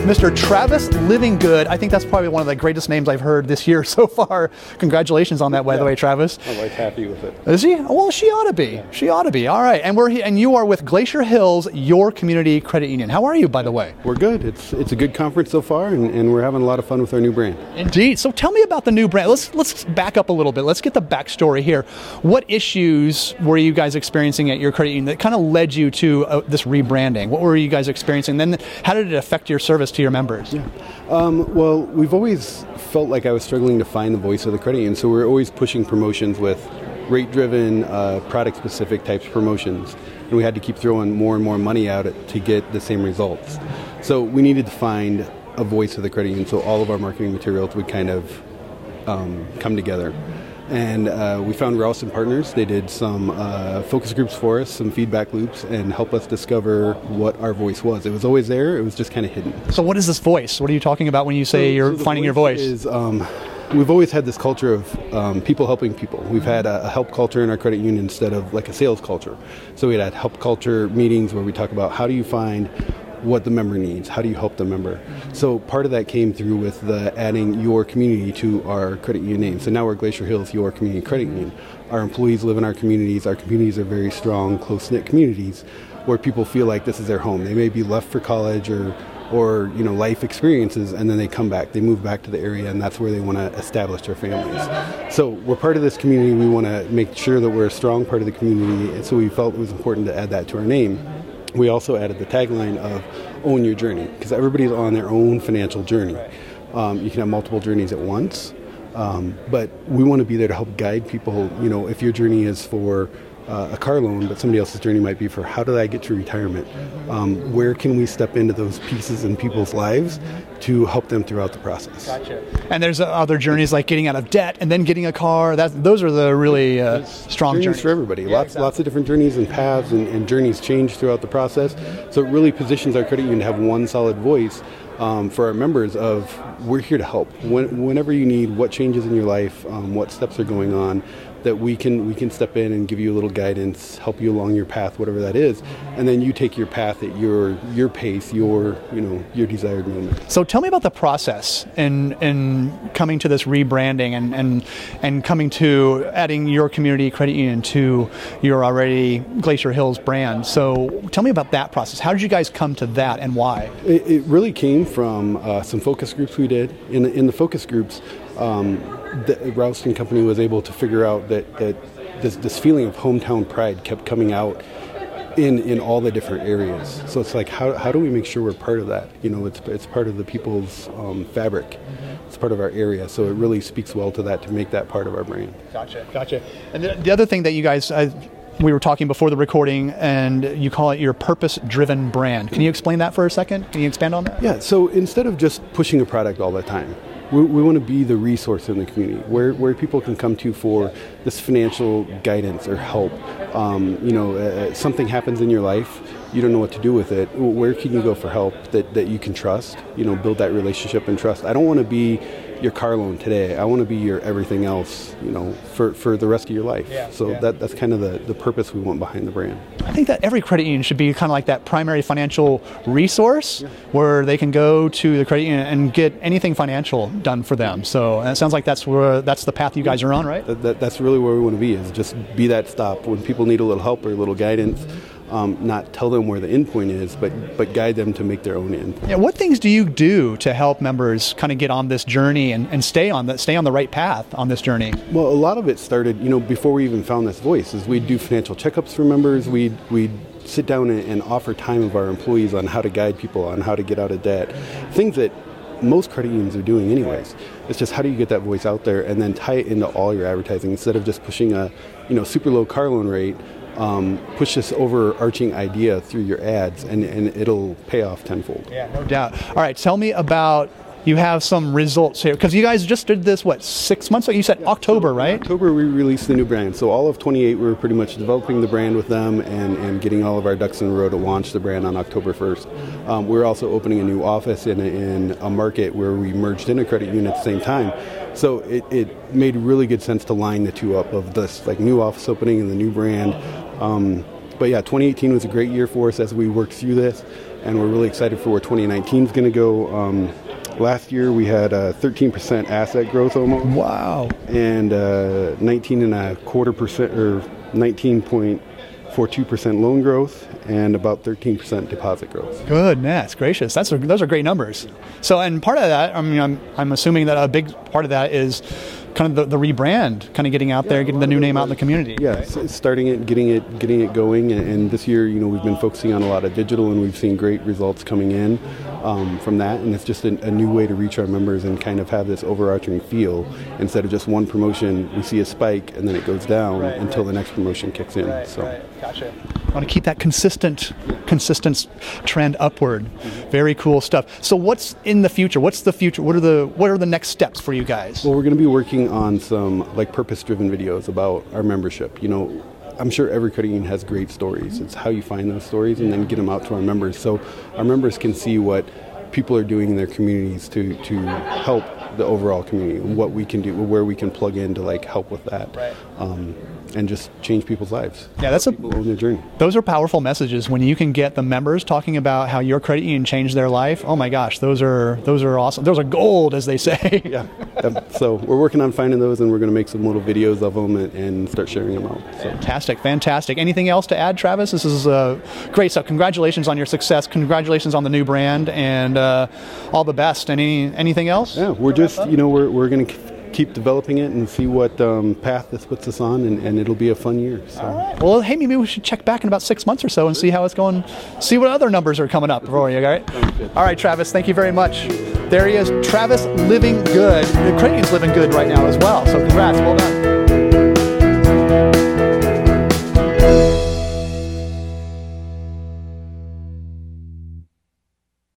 Mr. Travis Livingood. I think that's probably one of the greatest names I've heard this year so far. Congratulations on that, by the way, Travis. My wife's happy with it. Is he? Well, she ought to be. Yeah. She ought to be. All right. And you are with Glacier Hills, your community credit union. How are you, by the way? We're good. It's a good conference so far, and we're having a lot of fun with our new brand. Indeed. So tell me about the new brand. Let's back up a little bit. Let's get the backstory here. What issues were you guys experiencing at your credit union that kind of led you to this rebranding? What were you guys experiencing? Then how did it affect your service to your members? Yeah. Well, we've always felt like I was struggling to find the voice of the credit union, so we're always pushing promotions with rate-driven, product-specific types of promotions, and we had to keep throwing more and more money out to get the same results. So we needed to find a voice of the credit union, so all of our marketing materials would kind of come together. And we found Ralston Partners. They did some focus groups for us, some feedback loops, and help us discover what our voice was. It was always there. It was just kind of hidden. So what is this voice? What are you talking about when you say you're finding your voice? We've always had this culture of people helping people. We've had a help culture in our credit union instead of like a sales culture. So we had help culture meetings where we talk about how do you find what the member needs, how do you help the member. So part of that came through with the adding your community to our credit union name. So now we're Glacier Hills, your community credit union. Our employees live in our communities. Our communities are very strong, close-knit communities where people feel like this is their home. They may be left for college or life experiences, and then they come back. They move back to the area, and that's where they want to establish their families. So we're part of this community. We want to make sure that we're a strong part of the community, and so we felt it was important to add that to our name. We also added the tagline of Own Your Journey, because everybody's on their own financial journey. You can have multiple journeys at once, but we want to be there to help guide people. If your journey is for a car loan, but somebody else's journey might be for how did I get to retirement? Where can we step into those pieces in people's lives to help them throughout the process? Gotcha. And there's other journees like getting out of debt and then getting a car. Those are the really strong journeys for everybody. Yeah, lots of different journeys and paths, and journeys change throughout the process. So it really positions our credit union to have one solid voice for our members of we're here to help. Whenever you need what changes in your life, what steps are going on, that we can step in and give you a little guidance, help you along your path, whatever that is, and then you take your path at your pace, your desired moment. So tell me about the process in coming to this rebranding and coming to adding your community credit union to your already Glacier Hills brand. So tell me about that process. How did you guys come to that, and why? It really came from some focus groups we did. In the focus groups, the Ralston Company was able to figure out that this feeling of hometown pride kept coming out in all the different areas. So it's like, how do we make sure we're part of that? It's part of the people's fabric. It's part of our area. So it really speaks well to that, to make that part of our brand. Gotcha. And the other thing that you guys, we were talking before the recording, and you call it your purpose-driven brand. Can you explain that for a second? Can you expand on that? Yeah, so instead of just pushing a product all the time, we want to be the resource in the community where people can come to for this financial guidance or help. Something happens in your life, you don't know what to do with it. Where can you go for help that you can trust? Build that relationship and trust. I don't want to be your car loan today. I want to be your everything else, for the rest of your life. That's kind of the purpose we want behind the brand. I think that every credit union should be kind of like that primary financial resource where they can go to the credit union and get anything financial done for them. So it sounds like that's the path you guys are on, right? That's really where we want to be, is just be that stop when people need a little help or a little guidance. Not tell them where the end point is, but guide them to make their own end point. Yeah, what things do you do to help members kind of get on this journey and stay on the right path on this journey? Well, a lot of it started, before we even found this voice, is we'd do financial checkups for members. We'd sit down and offer time of our employees on how to guide people on how to get out of debt. Things that most credit unions are doing anyways. It's just how do you get that voice out there and then tie it into all your advertising instead of just pushing a super low car loan rate. Push this overarching idea through your ads, and it'll pay off tenfold. Yeah, no doubt. All right, tell me about, you have some results here, because you guys just did this, 6 months ago? You said October, right? In October, we released the new brand. So all of 28, we were pretty much developing the brand with them and getting all of our ducks in a row to launch the brand on October 1st. We're also opening a new office in a market where we merged in a credit union at the same time. So it made really good sense to line the two up, of this new office opening and the new brand. But yeah, 2018 was a great year for us as we worked through this. and we're really excited for where 2019 is going to go. Last year we had 13% asset growth almost. Wow. And 19.25% or 19.42% loan growth, and about 13% deposit growth. Goodness gracious, those are great numbers. So, and part of that, I mean, I'm assuming that a big part of that is kind of the rebrand, kind of getting out there, getting the new name out in the community. Yeah, right? starting it, getting it going, and this year, we've been focusing on a lot of digital, and we've seen great results coming in from that, and it's just a new way to reach our members and kind of have this overarching feel. Instead of just one promotion, we see a spike and then it goes down until the next promotion kicks in. Gotcha. I want to keep that consistent trend upward. Very cool stuff. So what's in the future? What's the future? What are the next steps for you guys? Well, we're going to be working on some purpose-driven videos about our membership. I'm sure every credit union has great stories. It's how you find those stories and then get them out to our members, so our members can see what people are doing in their communities to help the overall community, what we can do, where we can plug in to help with that. And just change people's lives. Yeah, people on their journey. Those are powerful messages when you can get the members talking about how your credit union changed their life. Oh my gosh, those are awesome. Those are gold, as they say. Yeah. So we're working on finding those, and we're going to make some little videos of them and start sharing them out. So. Fantastic. Anything else to add, Travis? This is great stuff. Congratulations on your success. Congratulations on the new brand, and all the best. Anything else? Yeah, we're just we're going to keep developing it and see what path this puts us on, and it'll be a fun year. So. All right. Well, hey, maybe we should check back in about 6 months or so and see how it's going, see what other numbers are coming up for you, all right? All right, Travis, thank you very much. There he is, Travis Living Good. The credit union's living good right now as well, so congrats, well done.